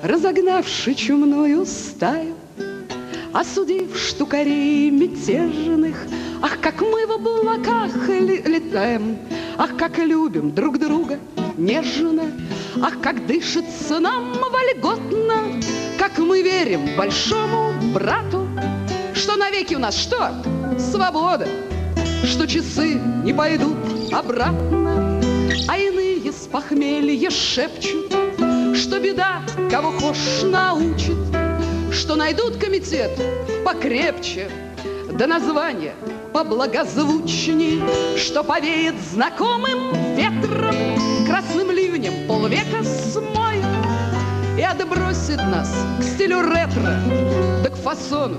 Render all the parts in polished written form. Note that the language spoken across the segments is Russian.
разогнавши чумную стаю, осудив штукарей мятежных. Ах, как мы в облаках летаем, ах, как любим друг друга нежно, ах, как дышится нам вольготно, как мы верим большому брату, что навеки у нас что? Свобода, что часы не пойдут обратно, а иные с похмелья шепчут, что беда кого хошь научит, что найдут комитет покрепче, да название поблагозвучней, что повеет знакомым ветром, красным ливнем полвека смоет и отбросит нас к стилю ретро, да к фасону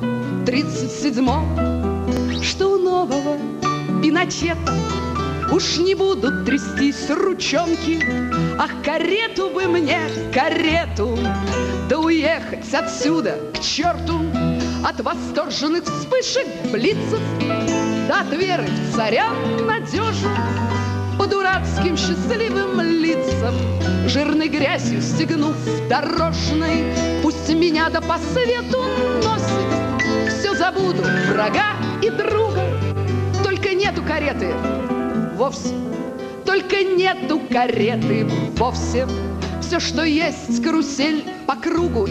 37-му, что у нового Пиночета уж не будут трястись ручонки. Ах, карету бы мне, карету, да уехать отсюда к черту от восторженных вспышек блицев, да от веры в царя надежу по дурацким счастливым лицам, жирной грязью стегнув дорожной. Пусть меня да по свету носит, все забуду, врага и друга, только нету кареты вовсе, только нету кареты вовсе. Все, что есть, карусель по кругу,